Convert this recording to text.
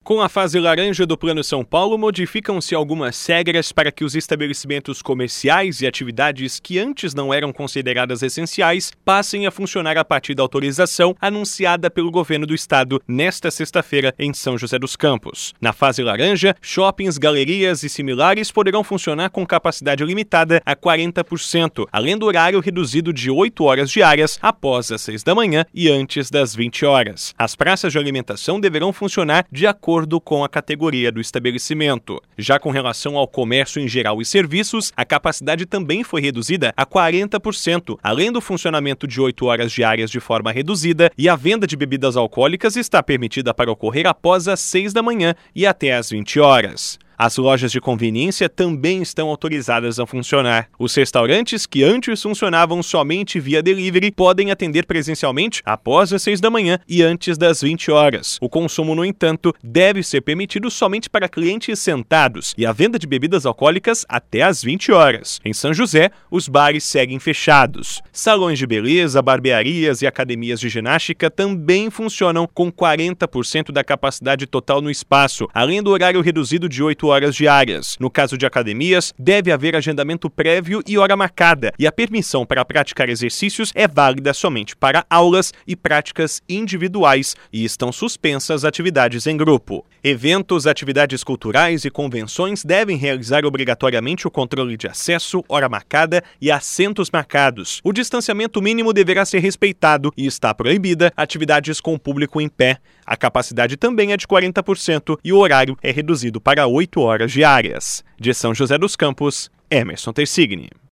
Com a fase laranja do Plano São Paulo, modificam-se algumas regras para que os estabelecimentos comerciais e atividades que antes não eram consideradas essenciais passem a funcionar a partir da autorização anunciada pelo governo do estado nesta sexta-feira em São José dos Campos. Na fase laranja, shoppings, galerias e similares poderão funcionar com capacidade limitada a 40%, além do horário reduzido de 8 horas diárias após as 6 da manhã e antes das 20 horas. As praças de alimentação deverão funcionar de acordo com a categoria do estabelecimento. Já com relação ao comércio em geral e serviços, a capacidade também foi reduzida a 40%, além do funcionamento de 8 horas diárias de forma reduzida, e a venda de bebidas alcoólicas está permitida para ocorrer após as 6 da manhã e até as 20 horas. As lojas de conveniência também estão autorizadas a funcionar. Os restaurantes que antes funcionavam somente via delivery podem atender presencialmente após as 6 da manhã e antes das 20 horas. O consumo, no entanto, deve ser permitido somente para clientes sentados e a venda de bebidas alcoólicas até as 20 horas. Em São José, os bares seguem fechados. Salões de beleza, barbearias e academias de ginástica também funcionam com 40% da capacidade total no espaço, além do horário reduzido de 8 horas diárias. No caso de academias, deve haver agendamento prévio e hora marcada, e a permissão para praticar exercícios é válida somente para aulas e práticas individuais, e estão suspensas atividades em grupo. Eventos, atividades culturais e convenções devem realizar obrigatoriamente o controle de acesso, hora marcada e assentos marcados. O distanciamento mínimo deverá ser respeitado e está proibida atividades com público em pé. A capacidade também é de 40% e o horário é reduzido para 8 horas diárias. De São José dos Campos, Emerson Tersigni.